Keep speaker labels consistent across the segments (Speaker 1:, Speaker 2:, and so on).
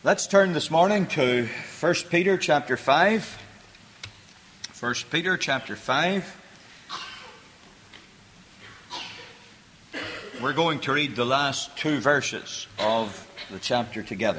Speaker 1: Let's turn this morning to 1 Peter chapter 5. 1 Peter chapter 5. We're going to read the last two verses of the chapter together.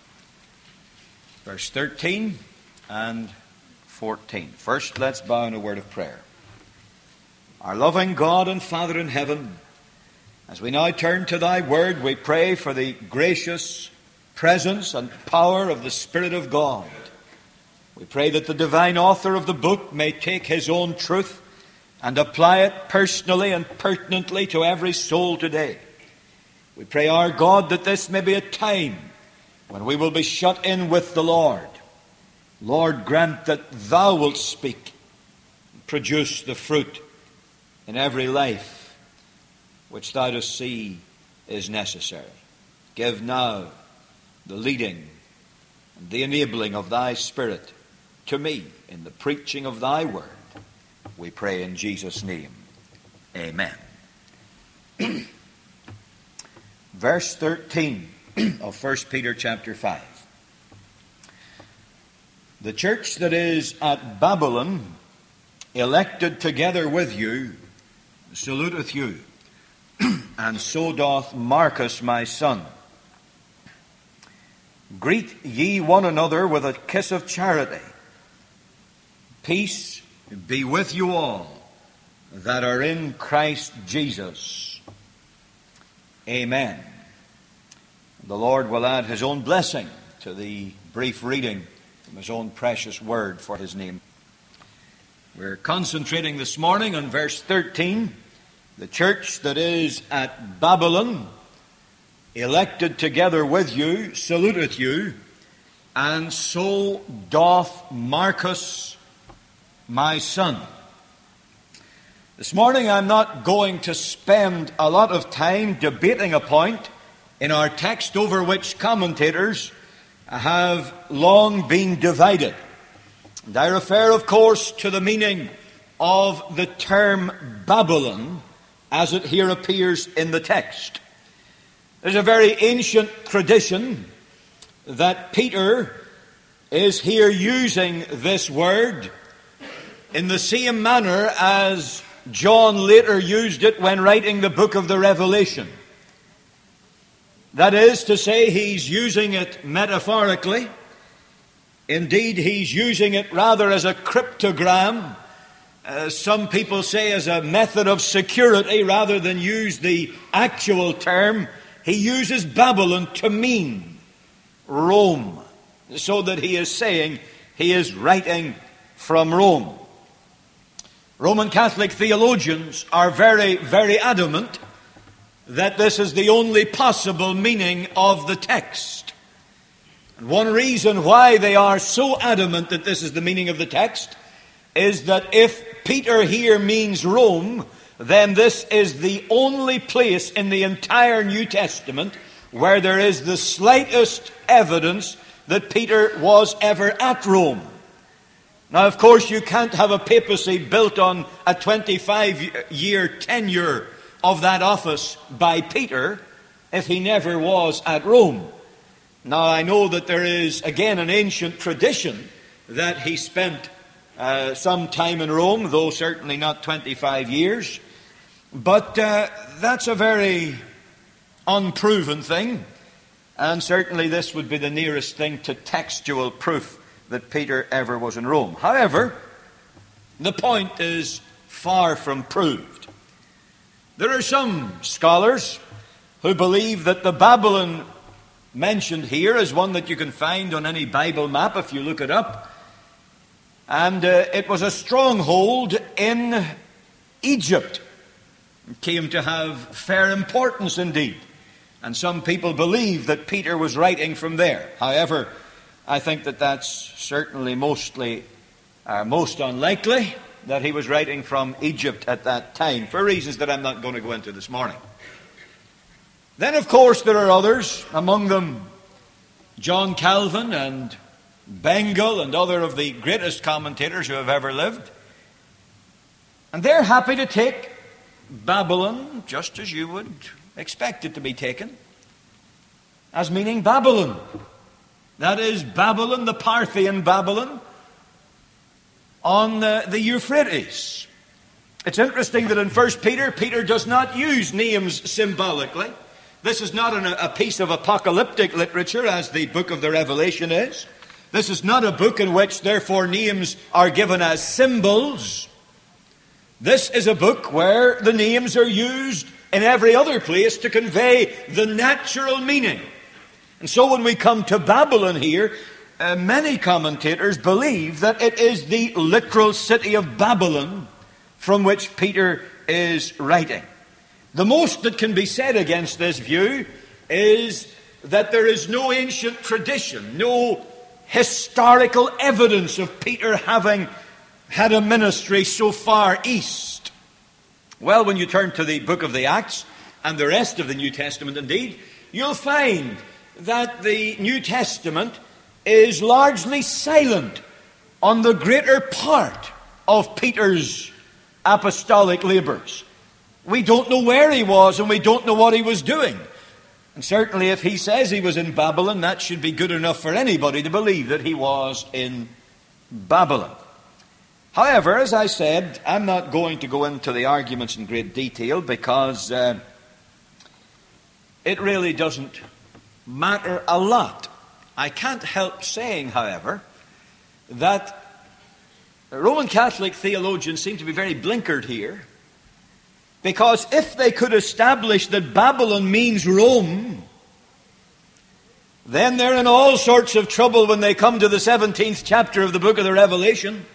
Speaker 1: Verse 13 and 14. First, let's bow in a word of prayer. Our loving God and Father in heaven, as we now turn to thy word, we pray for the gracious presence and power of the Spirit of God. We pray that the divine author of the book may take his own truth and apply it personally and pertinently to every soul today. We pray, our God, that this may be a time when we will be shut in with the Lord. Lord, grant that thou wilt speak and produce the fruit in every life which thou dost see is necessary. Give now the leading and the enabling of thy Spirit to me in the preaching of thy word. We pray in Jesus' name. Amen. Verse 13 of 1 Peter chapter 5. The church that is at Babylon, elected together with you, saluteth you, and so doth Marcus my son. Greet ye one another with a kiss of charity. Peace be with you all that are in Christ Jesus. Amen. The Lord will add his own blessing to the brief reading from his own precious word for his name. We're concentrating this morning on verse 13. The church that is at Babylon, elected together with you, saluteth you, and so doth Marcus my son. This morning I'm not going to spend a lot of time debating a point in our text over which commentators have long been divided. And I refer, of course, to the meaning of the term Babylon as it here appears in the text. There's a very ancient tradition that Peter is here using this word in the same manner as John later used it when writing the book of the Revelation. That is to say, he's using it metaphorically. Indeed, he's using it rather as a cryptogram. Some people say as a method of security rather than use the actual term. He uses Babylon to mean Rome, so that he is saying he is writing from Rome. Roman Catholic theologians are very, very adamant that this is the only possible meaning of the text. And one reason why they are so adamant that this is the meaning of the text is that if Peter here means Rome, then this is the only place in the entire New Testament where there is the slightest evidence that Peter was ever at Rome. Now, of course, you can't have a papacy built on a 25-year tenure of that office by Peter if he never was at Rome. Now, I know that there is, again, an ancient tradition that he spent some time in Rome, though certainly not 25 years. But that's a very unproven thing, and certainly this would be the nearest thing to textual proof that Peter ever was in Rome. However, the point is far from proved. There are some scholars who believe that the Babylon mentioned here is one that you can find on any Bible map if you look it up. And it was a stronghold in Egypt. It came to have fair importance indeed. And some people believe that Peter was writing from there. However, I think that that's certainly most unlikely that he was writing from Egypt at that time, for reasons that I'm not going to go into this morning. Then, of course, there are others, among them John Calvin and Bengel and other of the greatest commentators who have ever lived. And they're happy to take Babylon just as you would expect it to be taken, as meaning Babylon. That is Babylon, the Parthian Babylon, on the Euphrates. It's interesting that in 1 Peter, Peter does not use names symbolically. This is not a piece of apocalyptic literature as the book of the Revelation is. This is not a book in which, therefore, names are given as symbols. This is a book where the names are used in every other place to convey the natural meaning. And so when we come to Babylon here, many commentators believe that it is the literal city of Babylon from which Peter is writing. The most that can be said against this view is that there is no ancient tradition, no historical evidence of Peter having had a ministry so far east. Well, when you turn to the book of the Acts and the rest of the New Testament indeed, you'll find that the New Testament is largely silent on the greater part of Peter's apostolic labors. We don't know where he was and we don't know what he was doing. And certainly if he says he was in Babylon, that should be good enough for anybody to believe that he was in Babylon. However, as I said, I'm not going to go into the arguments in great detail because it really doesn't matter a lot. I can't help saying, however, that Roman Catholic theologians seem to be very blinkered here, because if they could establish that Babylon means Rome, then they're in all sorts of trouble when they come to the 17th chapter of the book of the Revelation.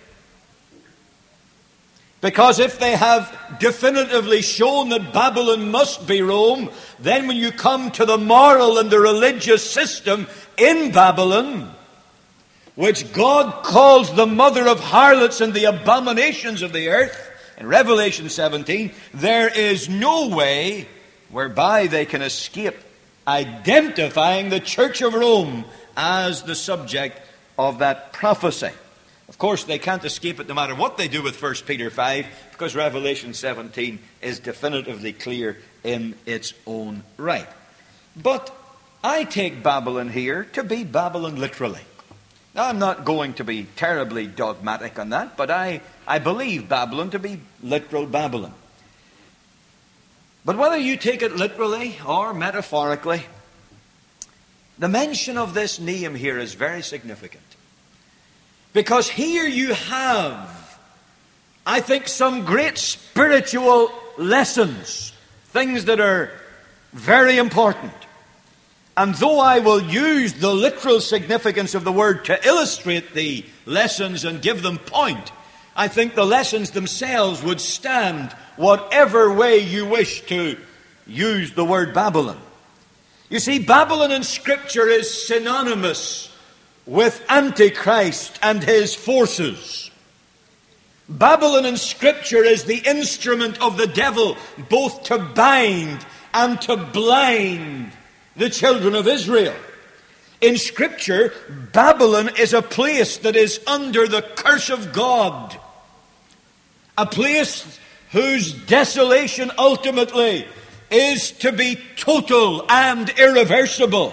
Speaker 1: Because if they have definitively shown that Babylon must be Rome, then when you come to the moral and the religious system in Babylon, which God calls the mother of harlots and the abominations of the earth, in Revelation 17, there is no way whereby they can escape identifying the Church of Rome as the subject of that prophecy. Of course, they can't escape it no matter what they do with 1 Peter 5, because Revelation 17 is definitively clear in its own right. But I take Babylon here to be Babylon literally. Now, I'm not going to be terribly dogmatic on that, but I believe Babylon to be literal Babylon. But whether you take it literally or metaphorically, the mention of this name here is very significant. Because here you have, I think, some great spiritual lessons, things that are very important. And though I will use the literal significance of the word to illustrate the lessons and give them point, I think the lessons themselves would stand whatever way you wish to use the word Babylon. You see, Babylon in Scripture is synonymous with Antichrist and his forces. Babylon in Scripture is the instrument of the devil both to bind and to blind the children of Israel. In Scripture, Babylon is a place that is under the curse of God. A place whose desolation ultimately is to be total and irreversible,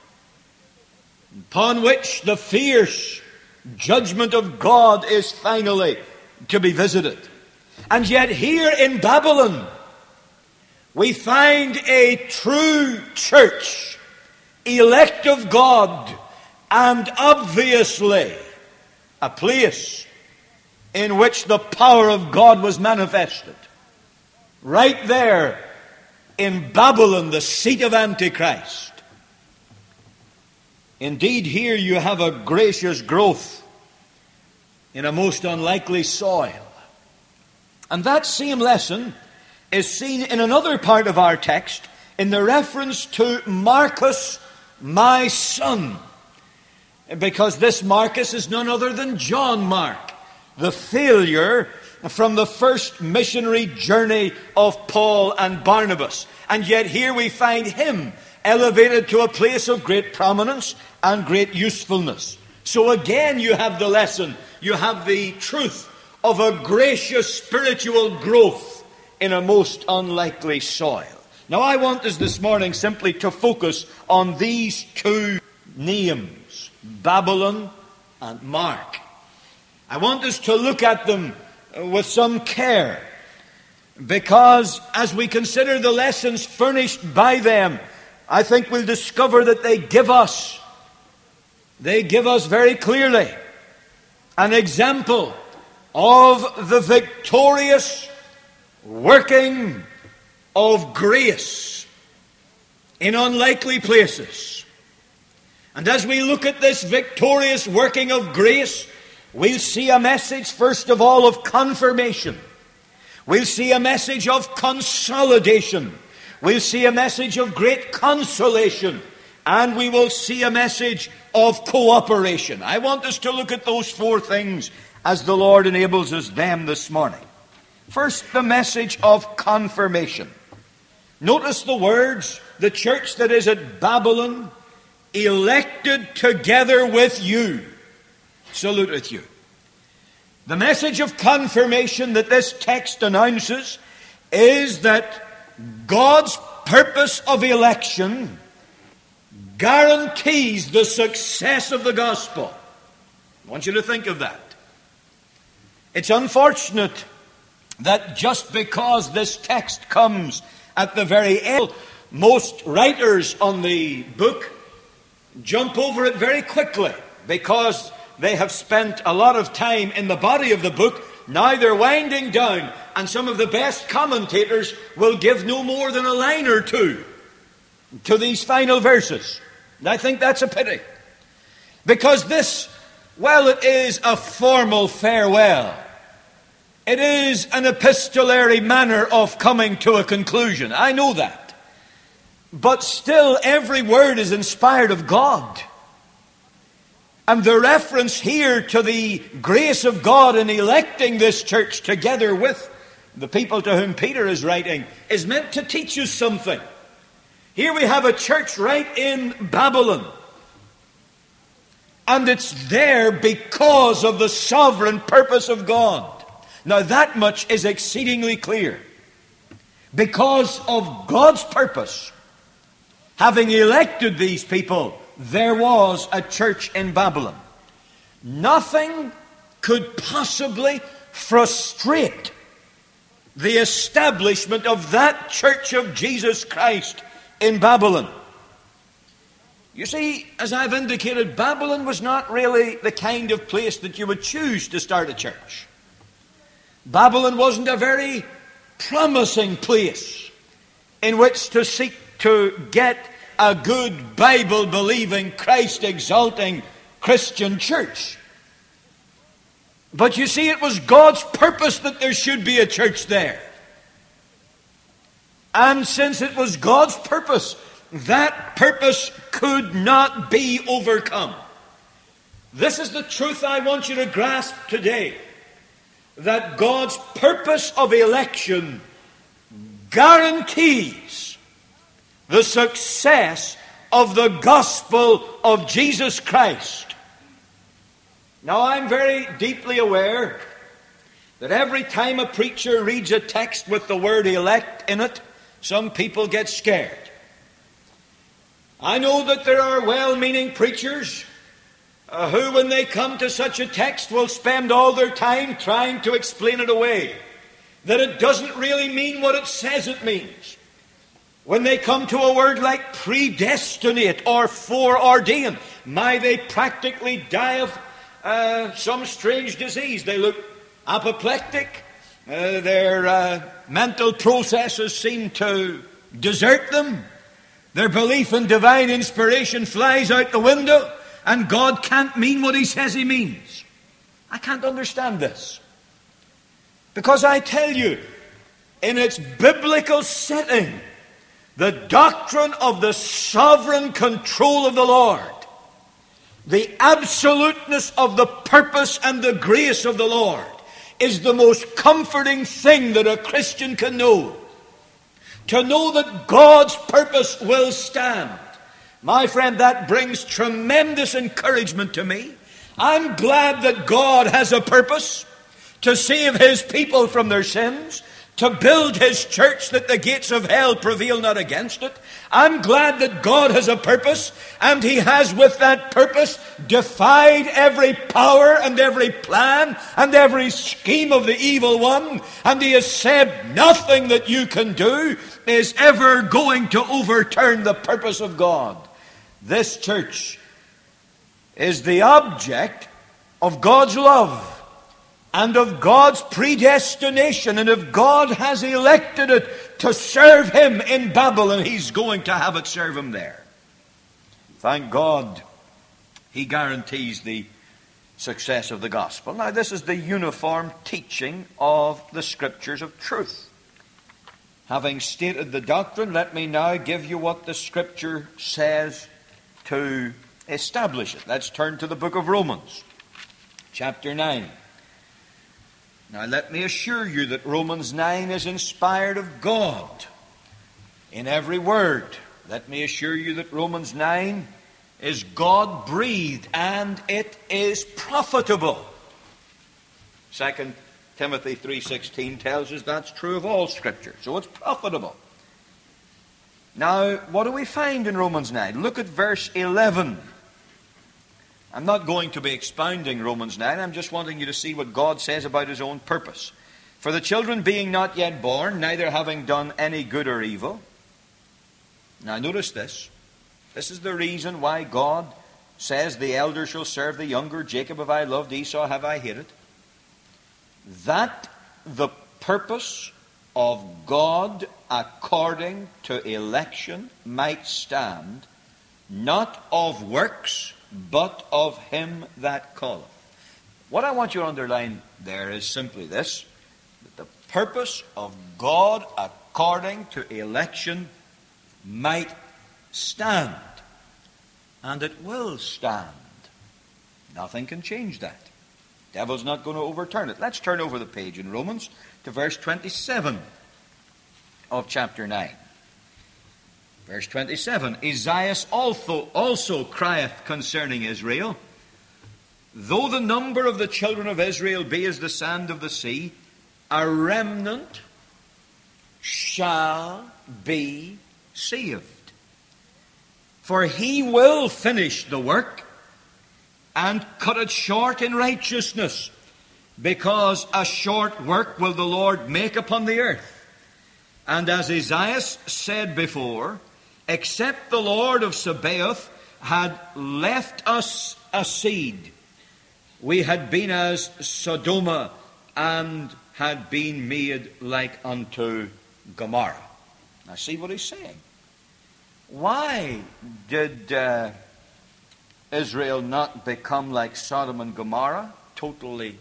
Speaker 1: upon which the fierce judgment of God is finally to be visited. And yet here in Babylon, we find a true church, elect of God, and obviously a place in which the power of God was manifested. Right there in Babylon, the seat of Antichrist. Indeed, here you have a gracious growth in a most unlikely soil. And that same lesson is seen in another part of our text, in the reference to Marcus, my son. Because this Marcus is none other than John Mark, the failure from the first missionary journey of Paul and Barnabas. And yet here we find him elevated to a place of great prominence and great usefulness. So again you have the lesson, you have the truth of a gracious spiritual growth in a most unlikely soil. Now I want us this morning simply to focus on these two names, Babylon and Mark. I want us to look at them with some care, because as we consider the lessons furnished by them, I think we'll discover that they give us very clearly an example of the victorious working of grace in unlikely places. And as we look at this victorious working of grace, we'll see a message, first of all, of confirmation. We'll see a message of consolidation. We'll see a message of great consolation. And we will see a message of cooperation. I want us to look at those four things as the Lord enables us them this morning. First, the message of confirmation. Notice the words, the church that is at Babylon, elected together with you, saluteth you. The message of confirmation that this text announces is that God's purpose of election guarantees the success of the gospel. I want you to think of that. It's unfortunate that just because this text comes at the very end, most writers on the book jump over it very quickly because they have spent a lot of time in the body of the book. Now they're winding down, and some of the best commentators will give no more than a line or two to these final verses. And I think that's a pity. Because this, well, it is a formal farewell. It is an epistolary manner of coming to a conclusion. I know that. But still, every word is inspired of God. And the reference here to the grace of God in electing this church together with the people to whom Peter is writing is meant to teach us something. Here we have a church right in Babylon. And it's there because of the sovereign purpose of God. Now that much is exceedingly clear. Because of God's purpose, having elected these people, there was a church in Babylon. Nothing could possibly frustrate the establishment of that church of Jesus Christ in Babylon. You see, as I've indicated, Babylon was not really the kind of place that you would choose to start a church. Babylon wasn't a very promising place in which to seek to get a good Bible-believing, Christ-exalting Christian church. But you see, it was God's purpose that there should be a church there. And since it was God's purpose, that purpose could not be overcome. This is the truth I want you to grasp today. That God's purpose of election guarantees the success of the gospel of Jesus Christ. Now, I'm very deeply aware that every time a preacher reads a text with the word elect in it, some people get scared. I know that there are well-meaning preachers who, when they come to such a text, will spend all their time trying to explain it away. That it doesn't really mean what it says it means. When they come to a word like predestinate or foreordained, they practically die of some strange disease. They look apoplectic. Their mental processes seem to desert them. Their belief in divine inspiration flies out the window, and God can't mean what He says He means. I can't understand this. Because I tell you, in its biblical setting, the doctrine of the sovereign control of the Lord, the absoluteness of the purpose and the grace of the Lord, is the most comforting thing that a Christian can know. To know that God's purpose will stand. My friend, that brings tremendous encouragement to me. I'm glad that God has a purpose to save His people from their sins, to build his church that the gates of hell prevail not against it. I'm glad that God has a purpose, and he has with that purpose defied every power and every plan and every scheme of the evil one, and he has said nothing that you can do is ever going to overturn the purpose of God. This church is the object of God's love and of God's predestination, and if God has elected it to serve him in Babylon, he's going to have it serve him there. Thank God he guarantees the success of the gospel. Now, this is the uniform teaching of the Scriptures of truth. Having stated the doctrine, let me now give you what the Scripture says to establish it. Let's turn to the book of Romans, chapter 9. Now, let me assure you that Romans 9 is inspired of God in every word. Let me assure you that Romans 9 is God-breathed and it is profitable. 2 Timothy 3:16 tells us that's true of all Scripture. So it's profitable. Now, what do we find in Romans 9? Look at verse 11. I'm not going to be expounding Romans 9. I'm just wanting you to see what God says about his own purpose. For the children being not yet born, neither having done any good or evil. Now notice this. This is the reason why God says the elder shall serve the younger. Jacob have I loved, Esau have I hated. That the purpose of God according to election might stand, not of works, but of him that calleth. What I want you to underline there is simply this, that the purpose of God according to election might stand. And it will stand. Nothing can change that. The devil's not going to overturn it. Let's turn over the page in Romans to verse 27 of chapter 9. Verse 27, Esaias also crieth concerning Israel, though the number of the children of Israel be as the sand of the sea, a remnant shall be saved. For he will finish the work and cut it short in righteousness, because a short work will the Lord make upon the earth. And as Esaias said before, except the Lord of Sabaoth had left us a seed, we had been as Sodom and had been made like unto Gomorrah. Now see what he's saying. Why did Israel not become like Sodom and Gomorrah, totally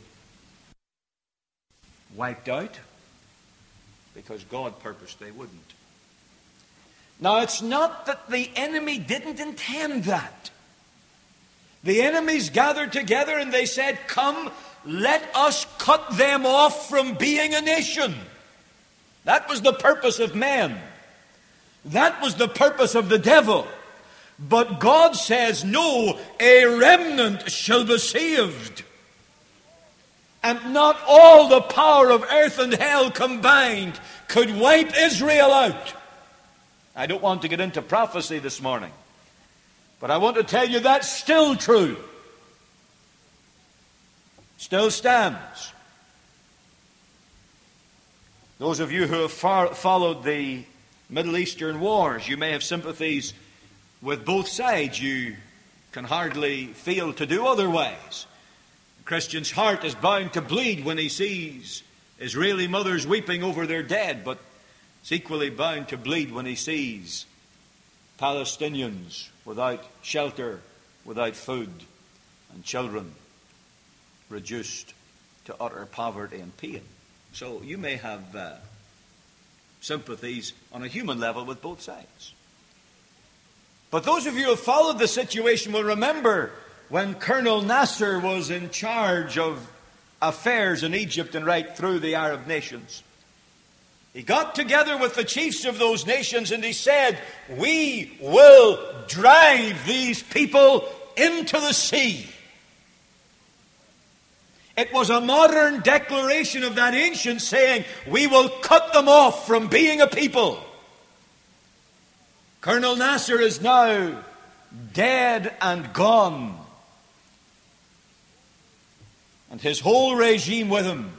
Speaker 1: wiped out? Because God purposed they wouldn't. Now, it's not that the enemy didn't intend that. The enemies gathered together and they said, come, let us cut them off from being a nation. That was the purpose of men. That was the purpose of the devil. But God says, no, a remnant shall be saved. And not all the power of earth and hell combined could wipe Israel out. I don't want to get into prophecy this morning, but I want to tell you that's still true. Still stands. Those of you who have followed the Middle Eastern wars, you may have sympathies with both sides. You can hardly fail to do otherwise. A Christian's heart is bound to bleed when he sees Israeli mothers weeping over their dead, but it's equally bound to bleed when he sees Palestinians without shelter, without food, and children reduced to utter poverty and pain. So you may have sympathies on a human level with both sides. But those of you who have followed the situation will remember when Colonel Nasser was in charge of affairs in Egypt and right through the Arab nations. He got together with the chiefs of those nations and he said, we will drive these people into the sea. It was a modern declaration of that ancient saying, we will cut them off from being a people. Colonel Nasser is now dead and gone, and his whole regime with him.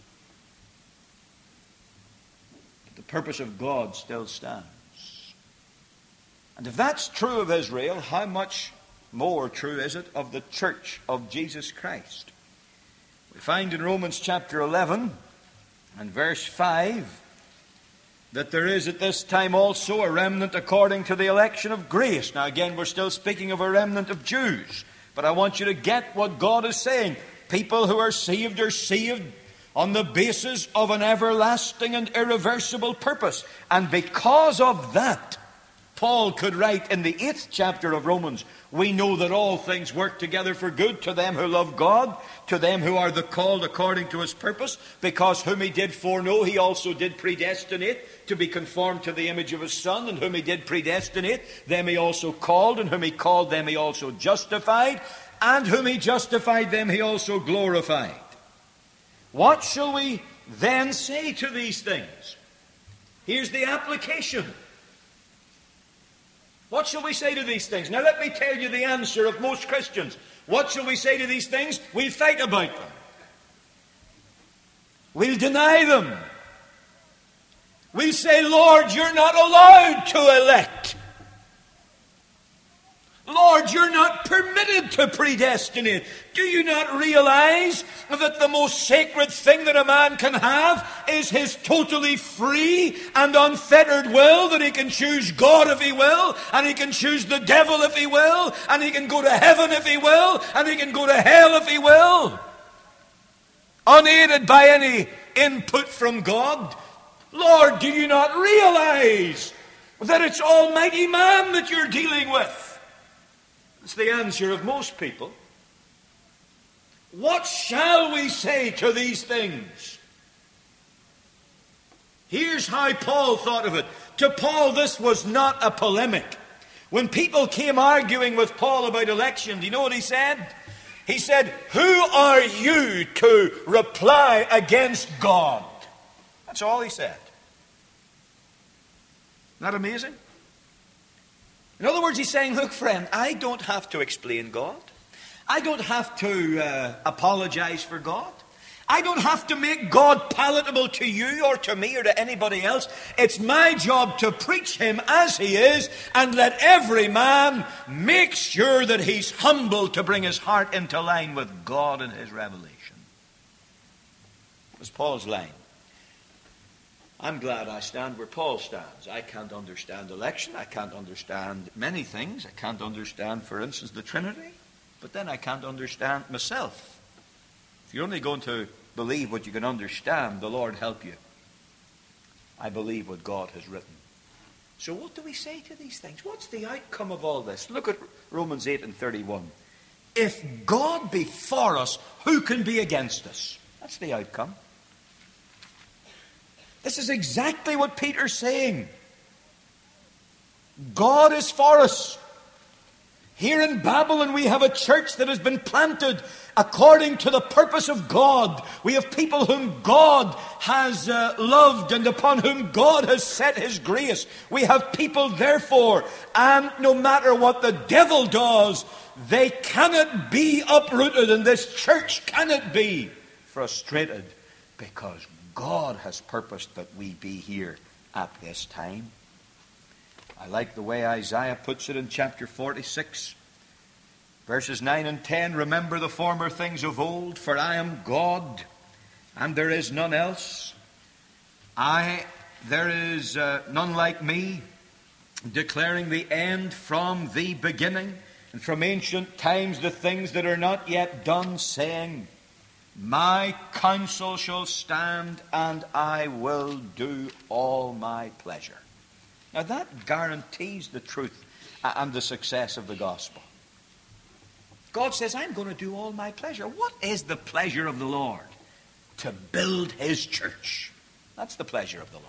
Speaker 1: But the purpose of God still stands. And if that's true of Israel, how much more true is it of the church of Jesus Christ? We find in Romans chapter 11 and verse 5 that there is at this time also a remnant according to the election of grace. Now again, we're still speaking of a remnant of Jews, but I want you to get what God is saying. People who are saved on the basis of an everlasting and irreversible purpose. And because of that, Paul could write in the 8th chapter of Romans, we know that all things work together for good to them who love God, to them who are the called according to his purpose, because whom he did foreknow, he also did predestinate to be conformed to the image of his Son, and whom he did predestinate, them he also called, and whom he called, them he also justified, and whom he justified, them he also glorified. What shall we then say to these things? Here's the application. What shall we say to these things? Now let me tell you the answer of most Christians. What shall we say to these things? We'll fight about them. We'll deny them. We'll say, Lord, you're not allowed to elect. Lord, you're not permitted to predestinate. Do you not realize that the most sacred thing that a man can have is his totally free and unfettered will, that he can choose God if he will, and he can choose the devil if he will, and he can go to heaven if he will, and he can go to hell if he will, unaided by any input from God? Lord, do you not realize that it's Almighty Man that you're dealing with? It's the answer of most people. What shall we say to these things? Here's how Paul thought of it. To Paul, this was not a polemic. When people came arguing with Paul about election, do you know what he said? He said, who are you to reply against God? That's all he said. Isn't that amazing? In other words, he's saying, look, friend, I don't have to explain God. I don't have to apologize for God. I don't have to make God palatable to you or to me or to anybody else. It's my job to preach him as he is and let every man make sure that he's humble to bring his heart into line with God and his revelation. That was Paul's line. I'm glad I stand where Paul stands. I can't understand election. I can't understand many things. I can't understand, for instance, the Trinity. But then I can't understand myself. If you're only going to believe what you can understand, the Lord help you. I believe what God has written. So what do we say to these things? What's the outcome of all this? Look at Romans 8 and 31. If God be for us, who can be against us? That's the outcome. This is exactly what Peter's saying. God is for us. Here in Babylon we have a church that has been planted according to the purpose of God. We have people whom God has loved and upon whom God has set his grace. We have people, therefore, and no matter what the devil does, they cannot be uprooted, and this church cannot be frustrated, because God has purposed that we be here at this time. I like the way Isaiah puts it in chapter 46, verses 9 and 10. Remember the former things of old, for I am God, and there is none else. There is none like me, declaring the end from the beginning, and from ancient times the things that are not yet done, saying, my counsel shall stand, and I will do all my pleasure. Now that guarantees the truth and the success of the gospel. God says, I'm going to do all my pleasure. What is the pleasure of the Lord? To build his church. That's the pleasure of the Lord.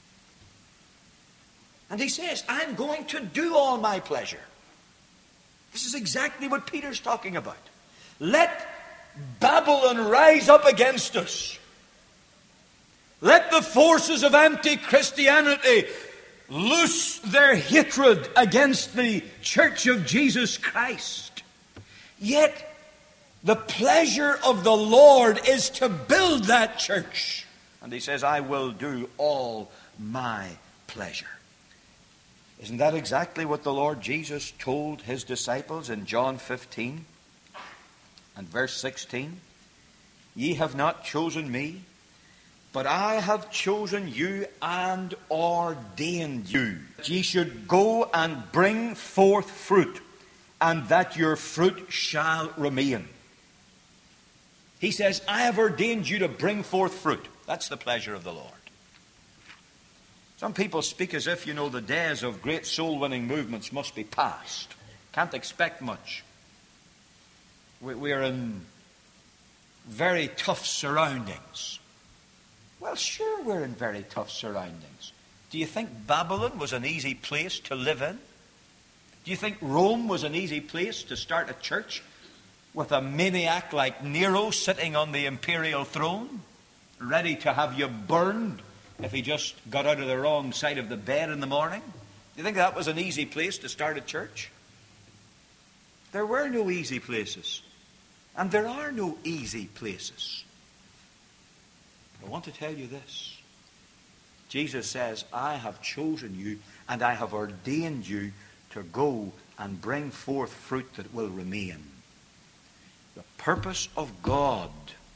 Speaker 1: And he says, I'm going to do all my pleasure. This is exactly what Peter's talking about. Let Babylon rise up against us. Let the forces of anti-Christianity loose their hatred against the Church of Jesus Christ. Yet, the pleasure of the Lord is to build that church. And he says, I will do all my pleasure. Isn't that exactly what the Lord Jesus told his disciples in John 15 and verse 16? Ye have not chosen me, but I have chosen you and ordained you. Ye should go and bring forth fruit, and that your fruit shall remain. He says, I have ordained you to bring forth fruit. That's the pleasure of the Lord. Some people speak as if, the days of great soul-winning movements must be past. Can't expect much. We are in very tough surroundings. Well, sure, we're in very tough surroundings. Do you think Babylon was an easy place to live in? Do you think Rome was an easy place to start a church with a maniac like Nero sitting on the imperial throne, ready to have you burned if he just got out of the wrong side of the bed in the morning? Do you think that was an easy place to start a church? There were no easy places. And there are no easy places. I want to tell you this. Jesus says, I have chosen you and I have ordained you to go and bring forth fruit that will remain. The purpose of God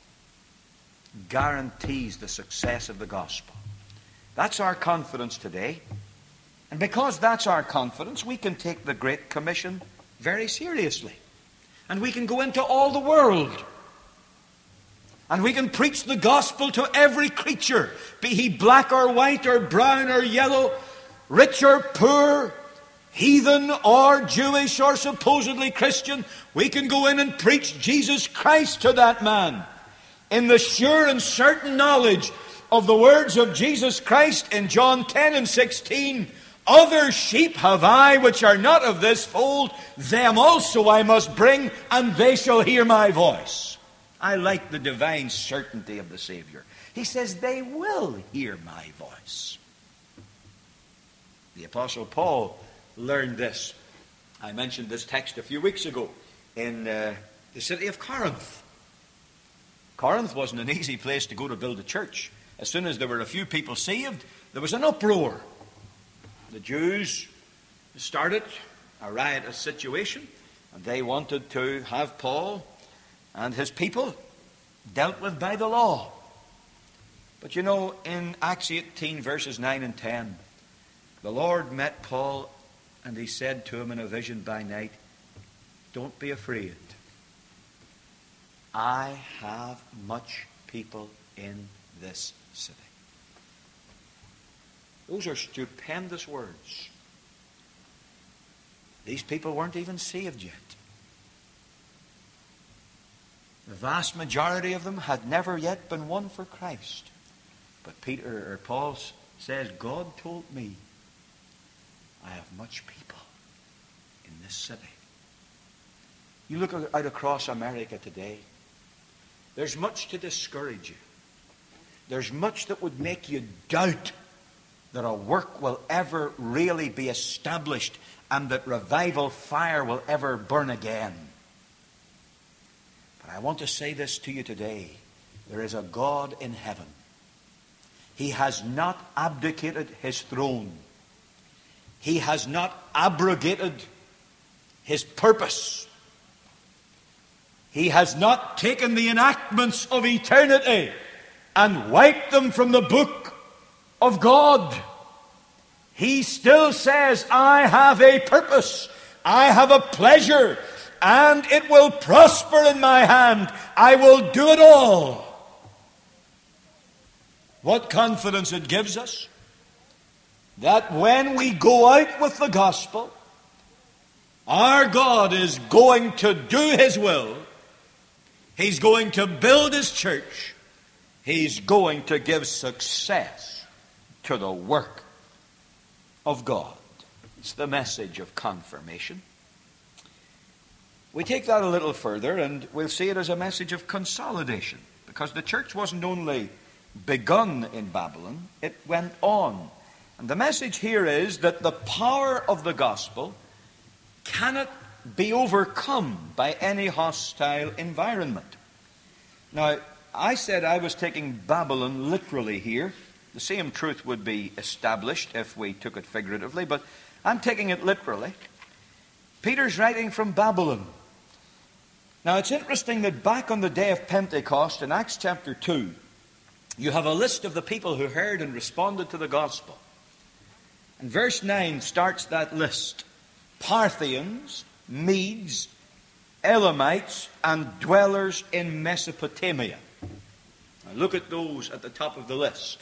Speaker 1: guarantees the success of the gospel. That's our confidence today. And because that's our confidence, we can take the Great Commission very seriously. And we can go into all the world. And we can preach the gospel to every creature, be he black or white or brown or yellow, rich or poor, heathen or Jewish or supposedly Christian. We can go in and preach Jesus Christ to that man in the sure and certain knowledge of the words of Jesus Christ in John 10 and 16. Other sheep have I which are not of this fold, them also I must bring, and they shall hear my voice. I like the divine certainty of the Savior. He says they will hear my voice. The Apostle Paul learned this. I mentioned this text a few weeks ago in the city of Corinth. Corinth wasn't an easy place to go to build a church. As soon as there were a few people saved, there was an uproar. The Jews started a riotous situation, and they wanted to have Paul and his people dealt with by the law. But in Acts 18 verses 9 and 10, the Lord met Paul and he said to him in a vision by night, don't be afraid. I have much people in this city. Those are stupendous words. These people weren't even saved yet. The vast majority of them had never yet been won for Christ. But Paul says, God told me I have much people in this city. You look out across America today, there's much to discourage you. There's much that would make you doubt that a work will ever really be established and that revival fire will ever burn again. But I want to say this to you today. There is a God in heaven. He has not abdicated his throne. He has not abrogated his purpose. He has not taken the enactments of eternity and wiped them from the book of God. He still says, I have a purpose, I have a pleasure, and it will prosper in my hand. I will do it all. What confidence it gives us that when we go out with the gospel, our God is going to do his will. He's going to build his church. He's going to give success to the work of God. It's the message of confirmation. We take that a little further and we'll see it as a message of consolidation, because the church wasn't only begun in Babylon, it went on. And the message here is that the power of the gospel cannot be overcome by any hostile environment. Now, I said I was taking Babylon literally here. The same truth would be established if we took it figuratively, but I'm taking it literally. Peter's writing from Babylon. Now, it's interesting that back on the day of Pentecost in Acts chapter 2, you have a list of the people who heard and responded to the gospel. And verse 9 starts that list. Parthians, Medes, Elamites, and dwellers in Mesopotamia. Now look at those at the top of the list.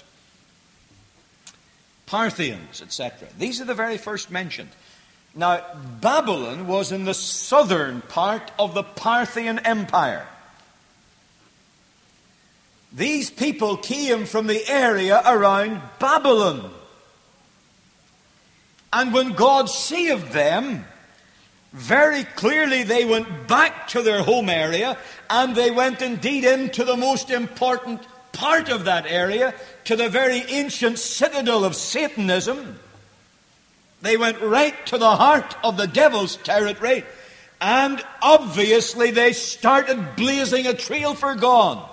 Speaker 1: Parthians, etc. These are the very first mentioned. Now, Babylon was in the southern part of the Parthian Empire. These people came from the area around Babylon. And when God saved them, very clearly they went back to their home area, and they went indeed into the most important part of that area, to the very ancient citadel of Satanism. They went right to the heart of the devil's territory, and obviously they started blazing a trail for God.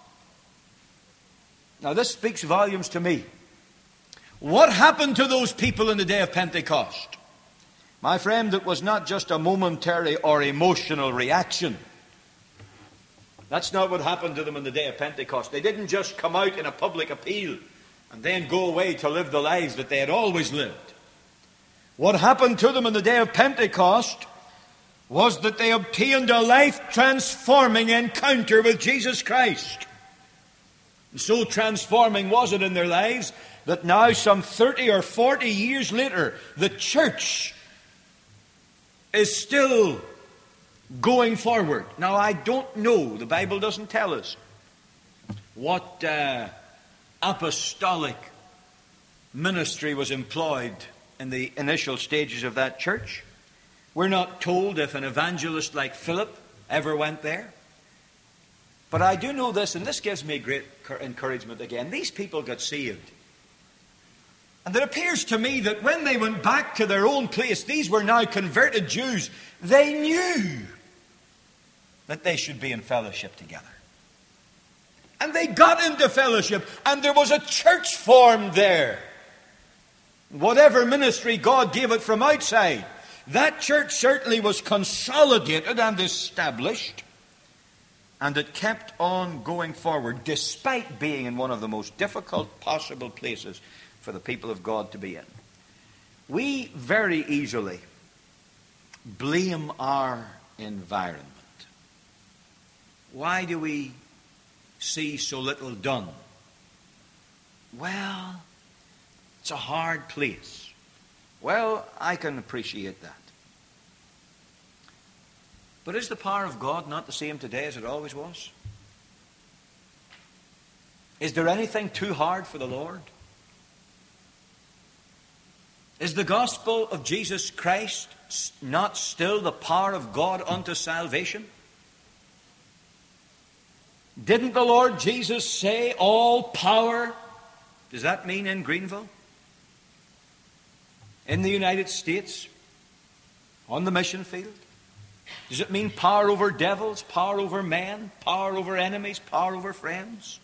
Speaker 1: Now this speaks volumes to me. What happened to those people in the day of Pentecost? My friend, it was not just a momentary or emotional reaction. That's not what happened to them in the day of Pentecost. They didn't just come out in a public appeal and then go away to live the lives that they had always lived. What happened to them in the day of Pentecost was that they obtained a life-transforming encounter with Jesus Christ. And so transforming was it in their lives that now, some 30 or 40 years later, the church is still going forward. Now, I don't know, the Bible doesn't tell us what apostolic ministry was employed in the initial stages of that church. We're not told if an evangelist like Philip ever went there. But I do know this, and this gives me great encouragement again. These people got saved. And it appears to me that when they went back to their own place, these were now converted Jews, they knew that they should be in fellowship together. And they got into fellowship, and there was a church formed there. Whatever ministry God gave it from outside, that church certainly was consolidated and established, and it kept on going forward despite being in one of the most difficult possible places for the people of God to be in. We very easily blame our environment. Why do we see so little done? Well, it's a hard place. Well, I can appreciate that. But is the power of God not the same today as it always was? Is there anything too hard for the Lord? Is the gospel of Jesus Christ not still the power of God unto salvation? Didn't the Lord Jesus say all power? Does that mean in Greenville? In the United States? On the mission field? Does it mean power over devils, power over men, power over enemies, power over friends?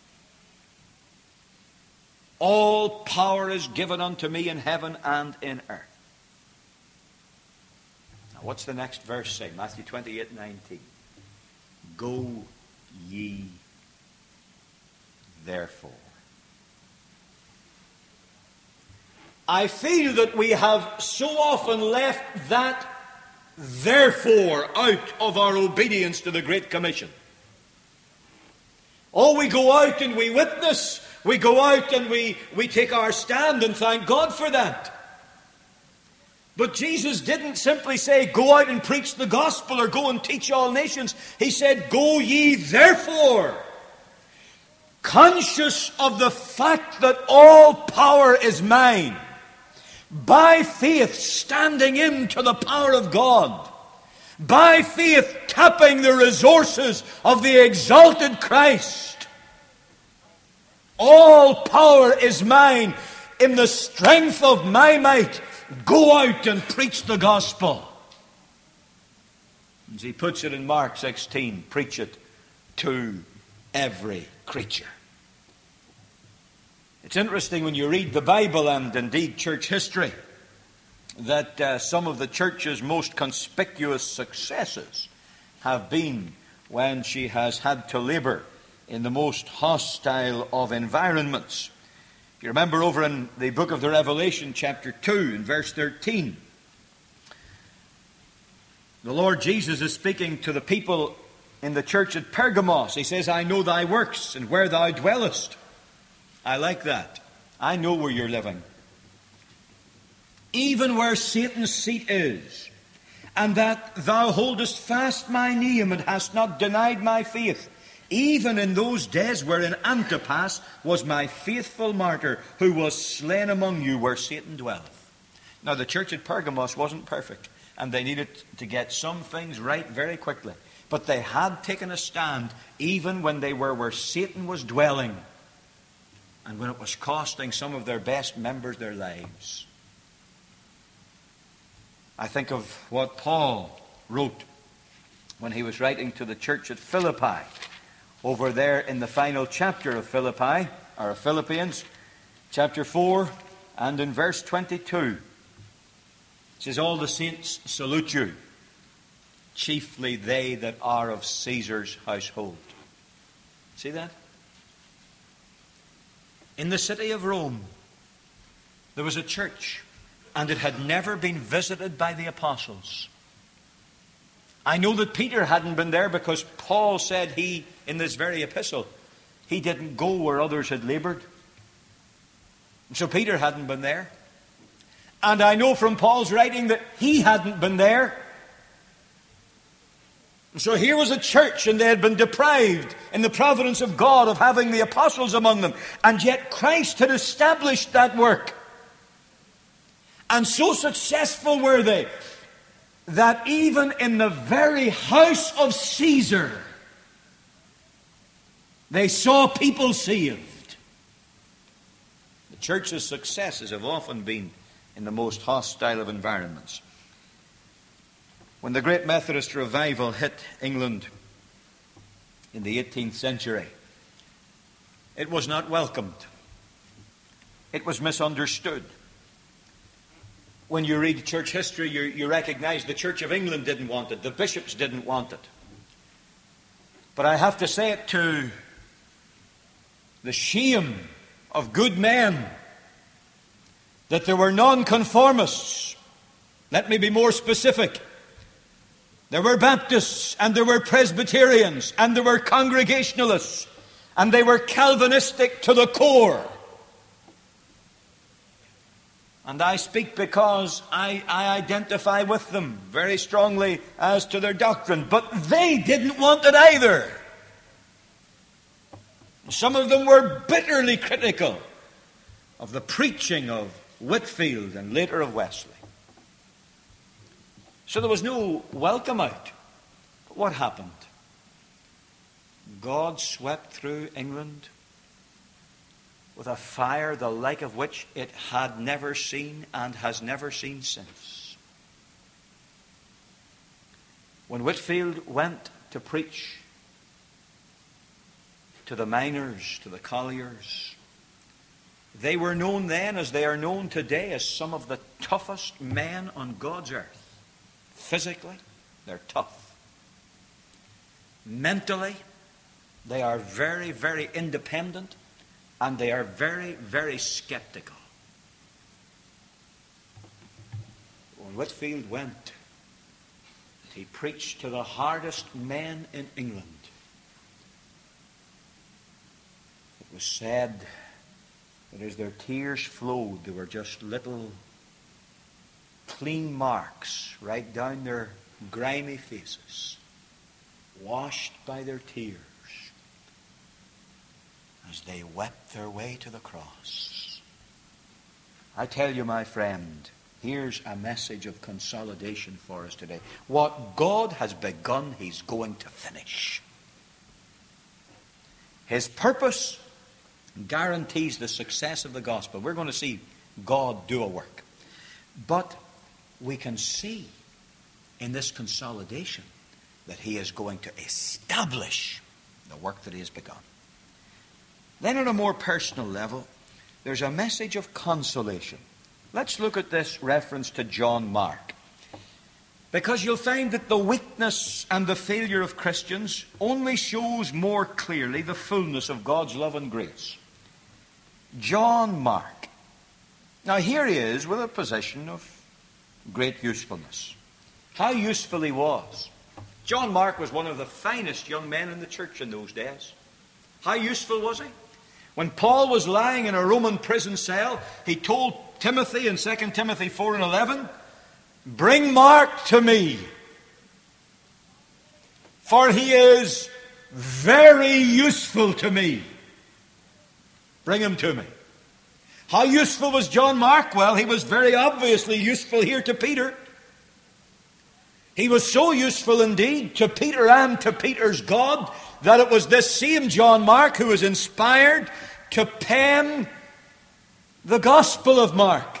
Speaker 1: All power is given unto me in heaven and in earth. Now what's the next verse say? Matthew 28:19. Go ye therefore. I feel that we have so often left that therefore out of our obedience to the Great Commission. Oh, we go out and we witness. We go out and we take our stand, and thank God for that. But Jesus didn't simply say, go out and preach the gospel or go and teach all nations. He said, go ye therefore. Conscious of the fact that all power is mine, by faith standing into the power of God, by faith tapping the resources of the exalted Christ. All power is mine. In the strength of my might, go out and preach the gospel. As he puts it in Mark 16, preach it to every creature. It's interesting when you read the Bible and indeed church history that some of the church's most conspicuous successes have been when she has had to labor in the most hostile of environments. You remember over in the book of the Revelation, chapter 2, in verse 13, the Lord Jesus is speaking to the people in the church at Pergamos. He says, I know thy works and where thou dwellest. I like that. I know where you're living. Even where Satan's seat is, and that thou holdest fast my name and hast not denied my faith, even in those days wherein Antipas was my faithful martyr, who was slain among you where Satan dwelleth. Now the church at Pergamos wasn't perfect, and they needed to get some things right very quickly. But they had taken a stand even when they were where Satan was dwelling, and when it was costing some of their best members their lives. I think of what Paul wrote when he was writing to the church at Philippi, over there in the final chapter of Philippi, or of Philippians, chapter 4, and in verse 22. It says, all the saints salute you, chiefly they that are of Caesar's household. See that? In the city of Rome, there was a church, and it had never been visited by the apostles. I know that Peter hadn't been there because Paul said he, in this very epistle, he didn't go where others had labored. And so Peter hadn't been there. And I know from Paul's writing that he hadn't been there. And so here was a church, and they had been deprived in the providence of God of having the apostles among them. And yet Christ had established that work. And so successful were they, that even in the very house of Caesar, they saw people saved. The church's successes have often been in the most hostile of environments. When the great Methodist revival hit England in the 18th century, it was not welcomed. It was misunderstood. When you read church history, you recognize the Church of England didn't want it. The bishops didn't want it. But I have to say it to the shame of good men that there were nonconformists. Let me be more specific. There were Baptists, and there were Presbyterians, and there were Congregationalists, and they were Calvinistic to the core. And I speak because I identify with them very strongly as to their doctrine. But they didn't want it either. Some of them were bitterly critical of the preaching of Whitefield and later of Wesley. So there was no welcome out. But what happened? God swept through England with a fire the like of which it had never seen and has never seen since. When Whitefield went to preach to the miners, to the colliers, they were known then, as they are known today, as some of the toughest men on God's earth. Physically, they're tough. Mentally, they are very, very independent. And they are very, very skeptical. When Whitefield went, he preached to the hardest men in England. It was said that as their tears flowed, there were just little clean marks right down their grimy faces, washed by their tears, as they wept their way to the cross. I tell you, my friend, Here's a message of consolidation for us today. What God has begun, He's going to finish. His purpose guarantees the success of the gospel. We're going to see God do a work. But we can see in this consolidation that He is going to establish the work that He has begun. Then on a more personal level, there's a message of consolation. Let's look at this reference to John Mark. Because you'll find that the weakness and the failure of Christians only shows more clearly the fullness of God's love and grace. John Mark. Now here he is with a position of great usefulness. How useful he was. John Mark was one of the finest young men in the church in those days. How useful was he? When Paul was lying in a Roman prison cell, he told Timothy in 2 Timothy 4:11, "Bring Mark to me, for he is very useful to me." Bring him to me. How useful was John Mark? Well, he was very obviously useful here to Peter. He was so useful indeed to Peter and to Peter's God that it was this same John Mark who was inspired to pen the Gospel of Mark.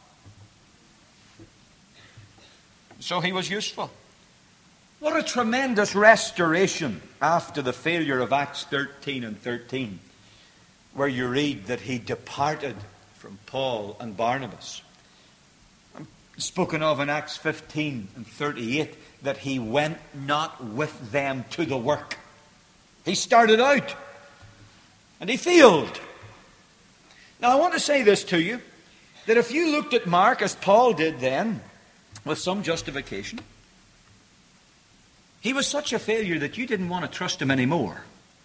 Speaker 1: So he was useful. What a tremendous restoration after the failure of Acts 13 and 13, where you read that he departed from Paul and Barnabas. Spoken of in Acts 15 and 38, that he went not with them to the work. He started out and he failed. Now I want to say this to you, that if you looked at Mark as Paul did then, with some justification, he was such a failure that you didn't want to trust him anymore.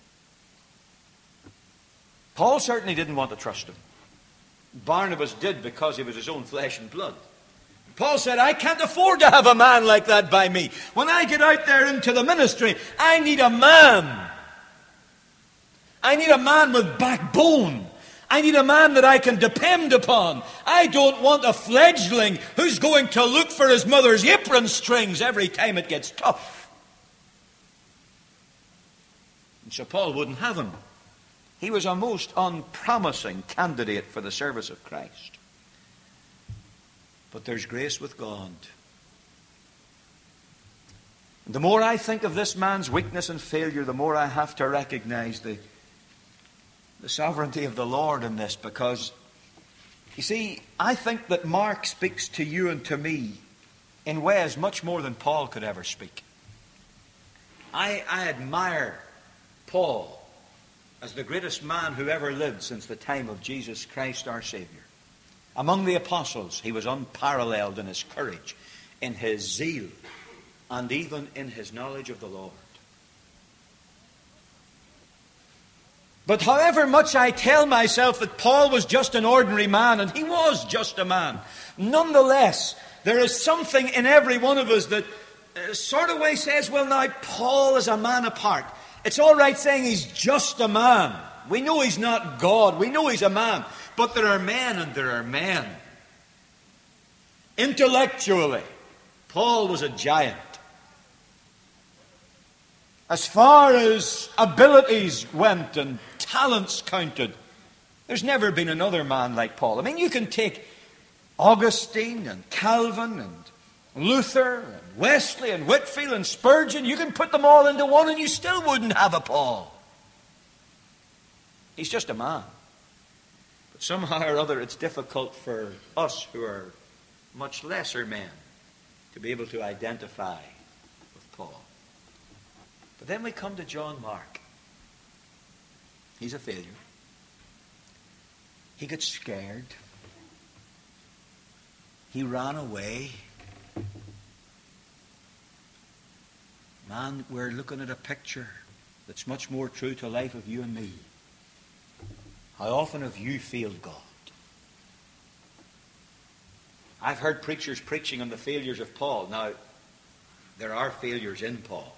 Speaker 1: Paul certainly didn't want to trust him. Barnabas did, because he was his own flesh and blood. Paul said, "I can't afford to have a man like that by me. When I get out there into the ministry, I need a man. I need a man with backbone. I need a man that I can depend upon. I don't want a fledgling who's going to look for his mother's apron strings every time it gets tough." And so Paul wouldn't have him. He was a most unpromising candidate for the service of Christ. But there's grace with God. The more I think of this man's weakness and failure, the more I have to recognize the sovereignty of the Lord in this. Because, you see, I think that Mark speaks to you and to me in ways much more than Paul could ever speak. I admire Paul as the greatest man who ever lived since the time of Jesus Christ our Savior. Among the apostles, he was unparalleled in his courage, in his zeal, and even in his knowledge of the Lord. But however much I tell myself that Paul was just an ordinary man, and he was just a man, nonetheless, there is something in every one of us that sort of way says, well, now, Paul is a man apart. It's all right saying he's just a man. We know he's not God. We know he's a man. But there are men and there are men. Intellectually, Paul was a giant. As far as abilities went and talents counted, there's never been another man like Paul. I mean, you can take Augustine and Calvin and Luther and Wesley and Whitefield and Spurgeon. You can put them all into one and you still wouldn't have a Paul. He's just a man. But somehow or other it's difficult for us who are much lesser men to be able to identify with Paul. But then we come to John Mark. He's a failure. He got scared. He ran away. Man, we're looking at a picture that's much more true to life of you and me. How often have you failed God? I've heard preachers preaching on the failures of Paul. Now, there are failures in Paul.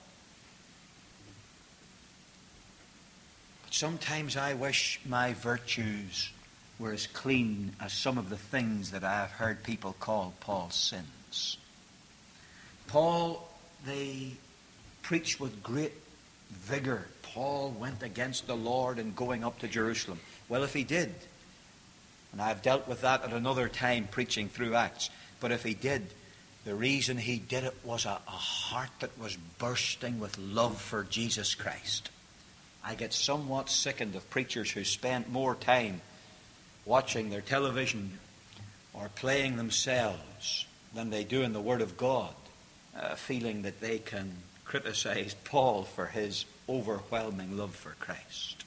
Speaker 1: But sometimes I wish my virtues were as clean as some of the things that I have heard people call Paul's sins. Paul, they preached with great vigor. Paul went against the Lord in going up to Jerusalem. Well, if he did, and I've dealt with that at another time preaching through Acts, but if he did, the reason he did it was a heart that was bursting with love for Jesus Christ. I get somewhat sickened of preachers who spend more time watching their television or playing themselves than they do in the Word of God, feeling that they can criticize Paul for his overwhelming love for Christ.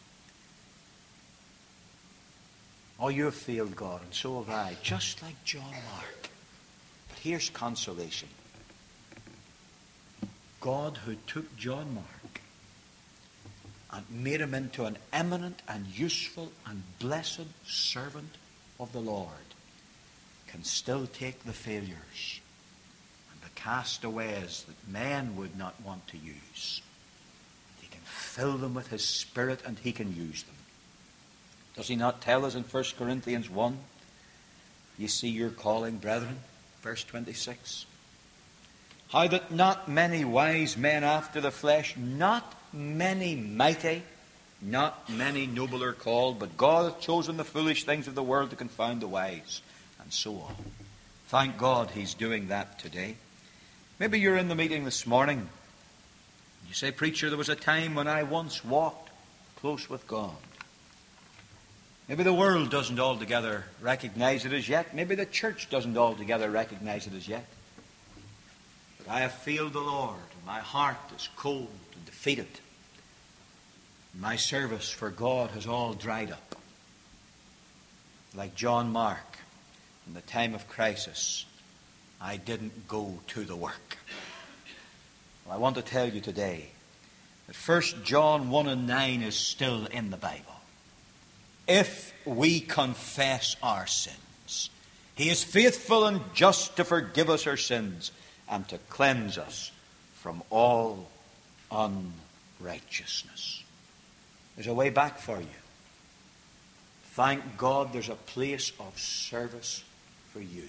Speaker 1: Oh, you have failed God, and so have I, just like John Mark. But here's consolation. God, who took John Mark and made him into an eminent and useful and blessed servant of the Lord, can still take the failures and the castaways that men would not want to use. He can fill them with his Spirit and he can use them. Does he not tell us in 1 Corinthians 1? You see your calling, brethren, verse 26. How that not many wise men after the flesh, not many mighty, not many noble are called, but God hath chosen the foolish things of the world to confound the wise, and so on. Thank God he's doing that today. Maybe you're in the meeting this morning. You say, preacher, there was a time when I once walked close with God. Maybe the world doesn't altogether recognize it as yet. Maybe the church doesn't altogether recognize it as yet. But I have failed the Lord, and my heart is cold and defeated. My service for God has all dried up. Like John Mark, in the time of crisis, I didn't go to the work. Well, I want to tell you today that 1 John 1 and 9 is still in the Bible. If we confess our sins, he is faithful and just to forgive us our sins and to cleanse us from all unrighteousness. There's a way back for you. Thank God there's a place of service for you.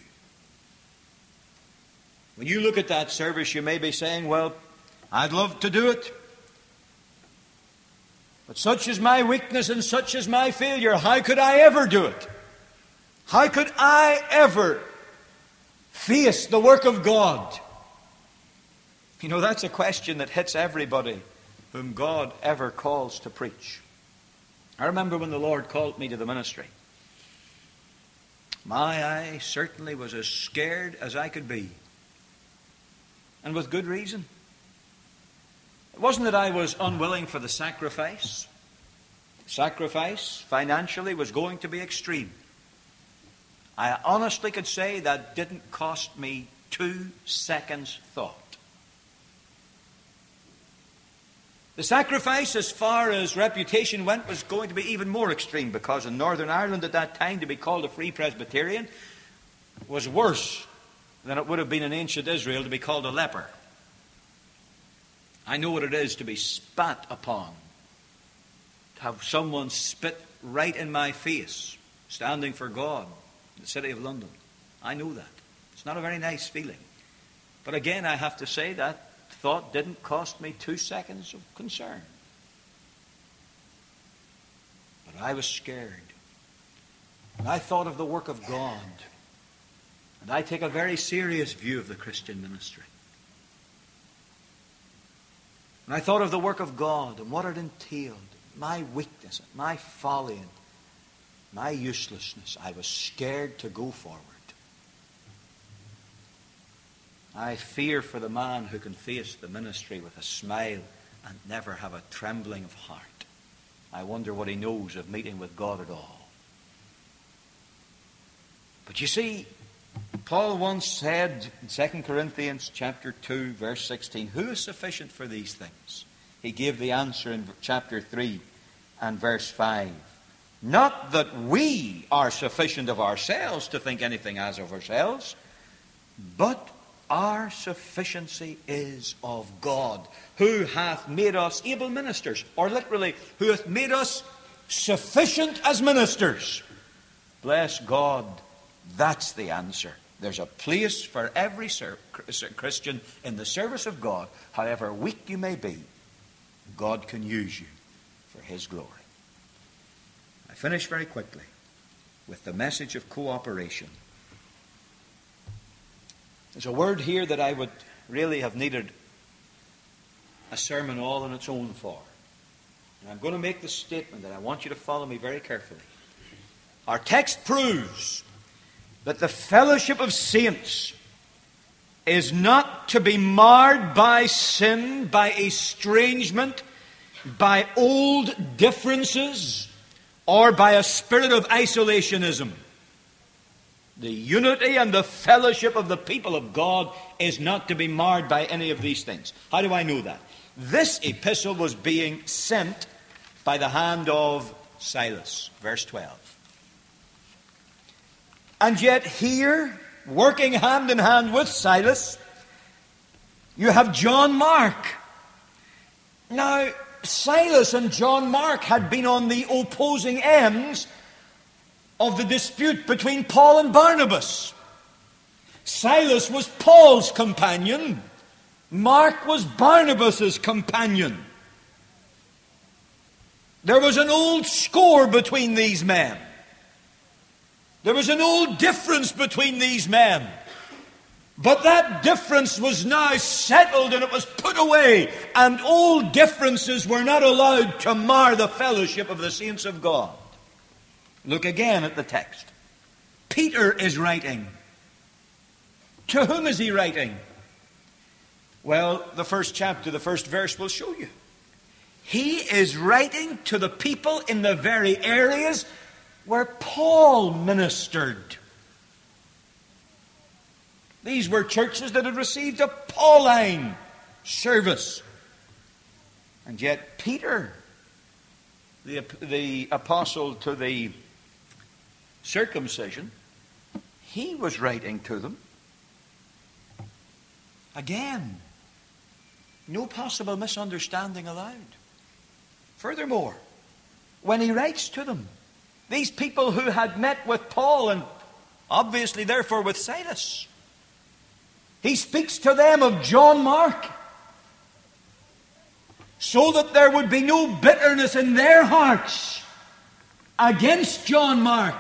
Speaker 1: When you look at that service, you may be saying, well, I'd love to do it. But such is my weakness and such is my failure. How could I ever do it? How could I ever face the work of God? You know, that's a question that hits everybody whom God ever calls to preach. I remember when the Lord called me to the ministry. I certainly was as scared as I could be. And with good reason. It wasn't that I was unwilling for the sacrifice. Sacrifice financially was going to be extreme. I honestly could say that didn't cost me 2 seconds thought. The sacrifice, as far as reputation went, was going to be even more extreme, because in Northern Ireland at that time, to be called a Free Presbyterian was worse than it would have been in ancient Israel to be called a leper. I know what it is to be spat upon, to have someone spit right in my face, standing for God in the city of London. I know that. It's not a very nice feeling. But again, I have to say that thought didn't cost me 2 seconds of concern. But I was scared. And I thought of the work of God. And I take a very serious view of the Christian ministry. And I thought of the work of God and what it entailed, my weakness, my folly, and my uselessness. I was scared to go forward. I fear for the man who can face the ministry with a smile and never have a trembling of heart. I wonder what he knows of meeting with God at all. But you see, Paul once said in 2 Corinthians chapter 2, verse 16, who is sufficient for these things? He gave the answer in chapter 3 and verse 5. Not that we are sufficient of ourselves to think anything as of ourselves, but our sufficiency is of God, who hath made us able ministers, or literally, who hath made us sufficient as ministers Bless God, that's the answer. There's a place for every Christian in the service of God. However weak you may be, God can use you for His glory. I finish very quickly with the message of cooperation. There's a word here that I would really have needed a sermon all on its own for. And I'm going to make this statement, and I want you to follow me very carefully. Our text proves that the fellowship of saints is not to be marred by sin, by estrangement, by old differences, or by a spirit of isolationism. The unity and the fellowship of the people of God is not to be marred by any of these things. How do I know that? This epistle was being sent by the hand of Silas, verse 12. And yet here, working hand in hand with Silas, you have John Mark. Now, Silas and John Mark had been on the opposing ends of the dispute between Paul and Barnabas. Silas was Paul's companion. Mark was Barnabas's companion. There was an old score between these men. There was an old difference between these men. But that difference was now settled and it was put away. And old differences were not allowed to mar the fellowship of the saints of God. Look again at the text. Peter is writing. To whom is he writing? Well, the first chapter, the first verse will show you. He is writing to the people in the very areas where Paul ministered. These were churches that had received a Pauline service. And yet Peter, the apostle to the circumcision, he was writing to them. Again, no possible misunderstanding allowed. Furthermore, when he writes to them, these people who had met with Paul and obviously therefore with Silas, he speaks to them of John Mark so that there would be no bitterness in their hearts against John Mark.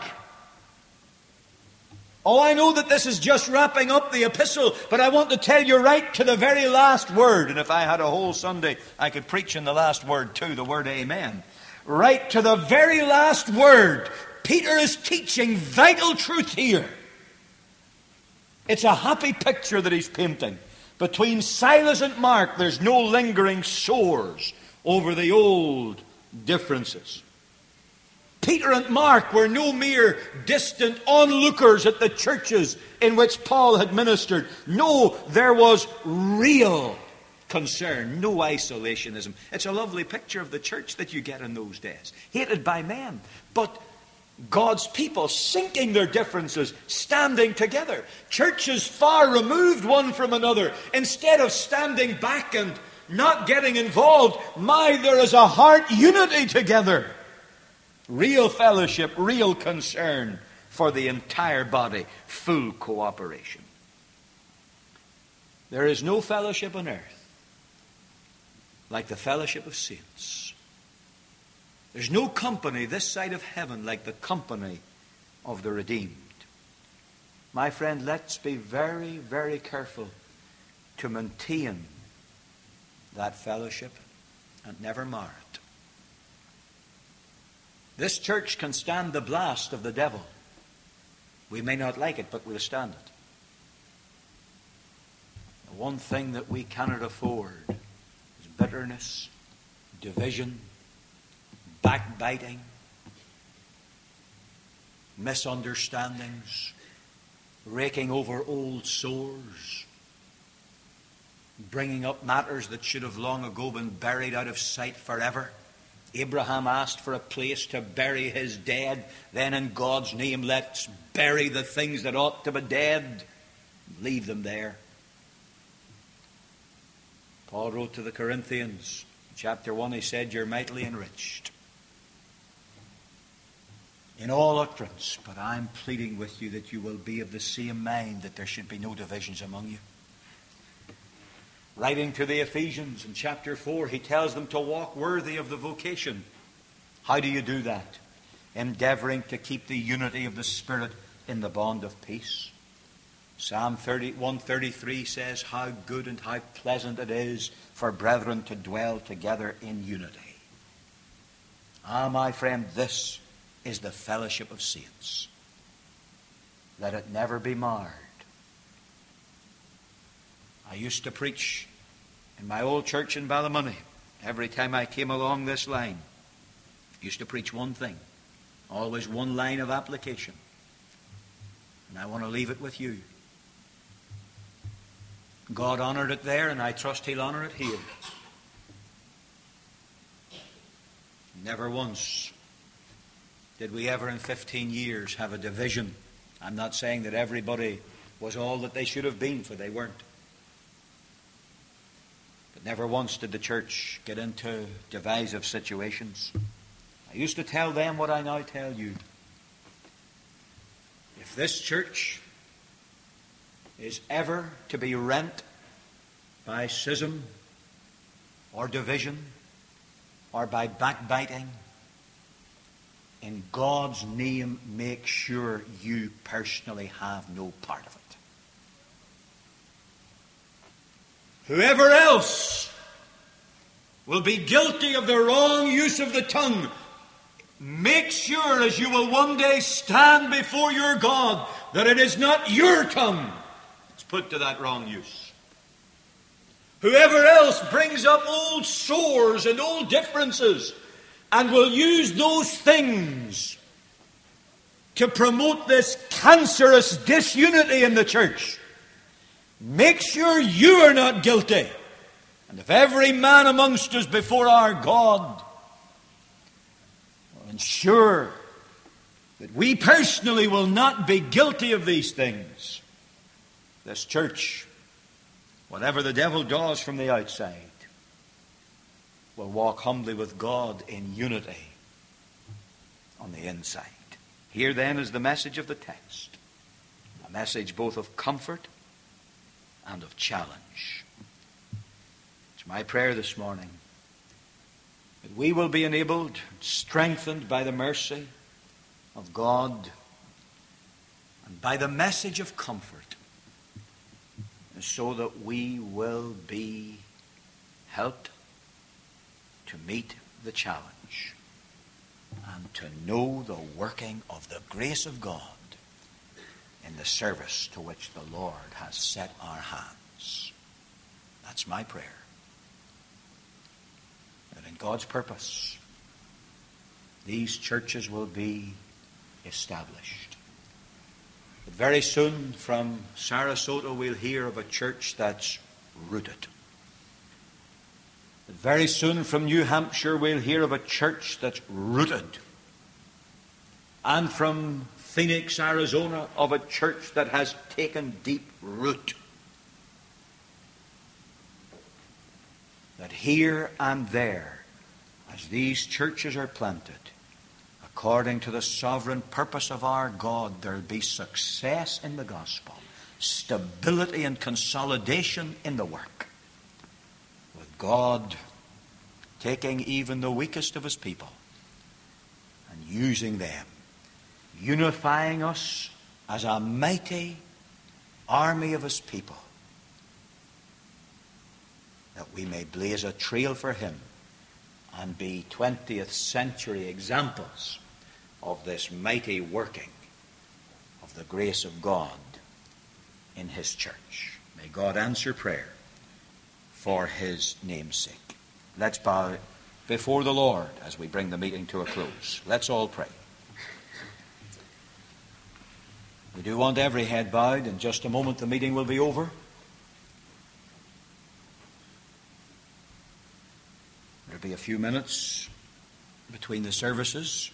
Speaker 1: Oh, I know that this is just wrapping up the epistle, but I want to tell you right to the very last word. And if I had a whole Sunday, I could preach in the last word too, the word amen. Right to the very last word. Peter is teaching vital truth here. It's a happy picture that he's painting. Between Silas and Mark, there's no lingering sores over the old differences. Peter and Mark were no mere distant onlookers at the churches in which Paul had ministered. No, there was real concern, no isolationism. It's a lovely picture of the church that you get in those days. Hated by men, but God's people sinking their differences, standing together. Churches far removed one from another. Instead of standing back and not getting involved, there is a heart unity together. Real fellowship, real concern for the entire body, full cooperation. There is no fellowship on earth like the fellowship of saints. There's no company this side of heaven like the company of the redeemed. My friend, let's be very, very careful to maintain that fellowship and never mar it. This church can stand the blast of the devil. We may not like it, but we'll stand it. The one thing that we cannot afford is bitterness, division, backbiting, misunderstandings, raking over old sores, bringing up matters that should have long ago been buried out of sight forever. Abraham asked for a place to bury his dead. Then in God's name, let's bury the things that ought to be dead. Leave them there. Paul wrote to the Corinthians, chapter 1, he said, you're mightily enriched. in all utterance. But I'm pleading with you that you will be of the same mind, that there should be no divisions among you. Writing to the Ephesians in chapter 4, he tells them to walk worthy of the vocation. How do you do that? Endeavoring to keep the unity of the Spirit in the bond of peace. Psalm 133 says, how good and how pleasant it is for brethren to dwell together in unity. Ah, my friend, this is the fellowship of saints. Let it never be marred. I used to preach in my old church in Ballymoney. Every time I came along this line, I used to preach one thing. Always one line of application. And I want to leave it with you. God honoured it there, and I trust He'll honour it here. Never once did we ever in 15 years have a division. I'm not saying that everybody was all that they should have been, for they weren't. But never once did the church get into divisive situations. I used to tell them what I now tell you. If this church is ever to be rent by schism or division or by backbiting, in God's name, make sure you personally have no part of it. Whoever else will be guilty of the wrong use of the tongue, make sure, as you will one day stand before your God, that it is not your tongue that's put to that wrong use. Whoever else brings up old sores and old differences and will use those things to promote this cancerous disunity in the church, make sure you are not guilty. And if every man amongst us before our God will ensure that we personally will not be guilty of these things, this church, whatever the devil does from the outside, will walk humbly with God in unity on the inside. Here then is the message of the text. A message both of comfort and of challenge. It's my prayer this morning that we will be enabled, strengthened by the mercy of God and by the message of comfort, so that we will be helped to meet the challenge and to know the working of the grace of God in the service to which the Lord has set our hands. That's my prayer. That in God's purpose, these churches will be established. But very soon from Sarasota we'll hear of a church that's rooted. But very soon from New Hampshire we'll hear of a church that's rooted. And from Phoenix, Arizona, of a church that has taken deep root. That here and there, as these churches are planted, according to the sovereign purpose of our God, there will be success in the gospel, stability and consolidation in the work, with God taking even the weakest of His people and using them, unifying us as a mighty army of His people, that we may blaze a trail for Him and be 20th century examples of this mighty working of the grace of God in His church. May God answer prayer for His name's sake. Let's bow before the Lord as we bring the meeting to a close. Let's all pray. We do want every head bowed. In just a moment the meeting will be over. There'll be a few minutes between the services.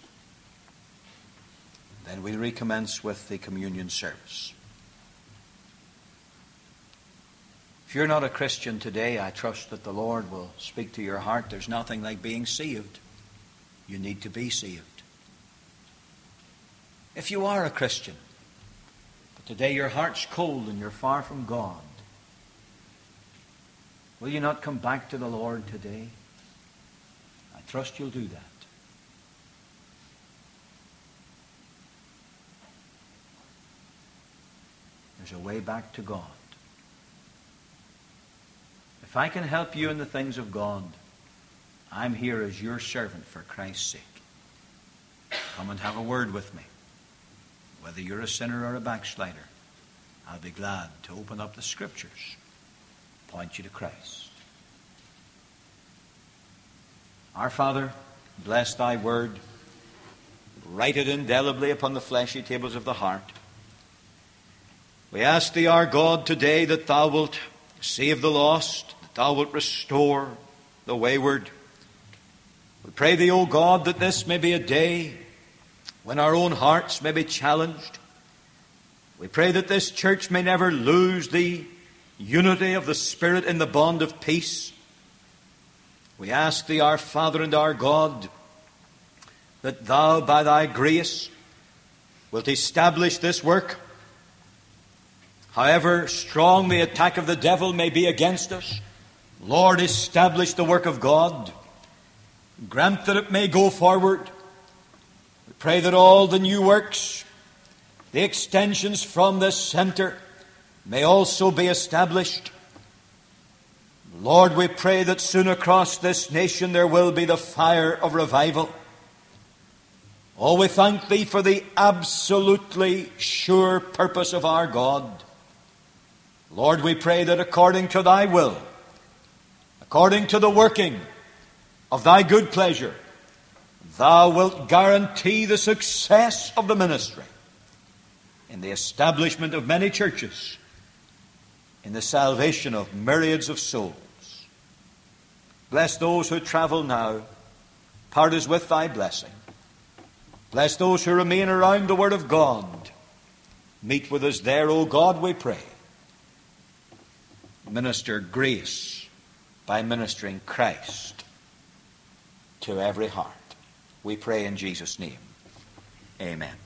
Speaker 1: Then we'll recommence with the communion service. If you're not a Christian today, I trust that the Lord will speak to your heart. There's nothing like being saved. You need to be saved. If you are a Christian, but today your heart's cold and you're far from God, will you not come back to the Lord today? I trust you'll do that. There's a way back to God. If I can help you in the things of God, I'm here as your servant for Christ's sake. Come and have a word with me. Whether you're a sinner or a backslider, I'll be glad to open up the Scriptures, point you to Christ. Our Father, bless thy word. Write it indelibly upon the fleshy tables of the heart. We ask thee, our God, today that thou wilt save the lost, that thou wilt restore the wayward. We pray thee, O God, that this may be a day when our own hearts may be challenged. We pray that this church may never lose the unity of the Spirit in the bond of peace. We ask thee, our Father and our God, that thou, by thy grace, wilt establish this work. However strong the attack of the devil may be against us, Lord, establish the work of God. Grant that it may go forward. We pray that all the new works, the extensions from this center, may also be established. Lord, we pray that soon across this nation there will be the fire of revival. Oh, we thank thee for the absolutely sure purpose of our God. Lord, we pray that according to thy will, according to the working of thy good pleasure, thou wilt guarantee the success of the ministry in the establishment of many churches, in the salvation of myriads of souls. Bless those who travel now. Part us with thy blessing. Bless those who remain around the Word of God. Meet with us there, O God, we pray. Minister grace by ministering Christ to every heart. We pray in Jesus' name. Amen.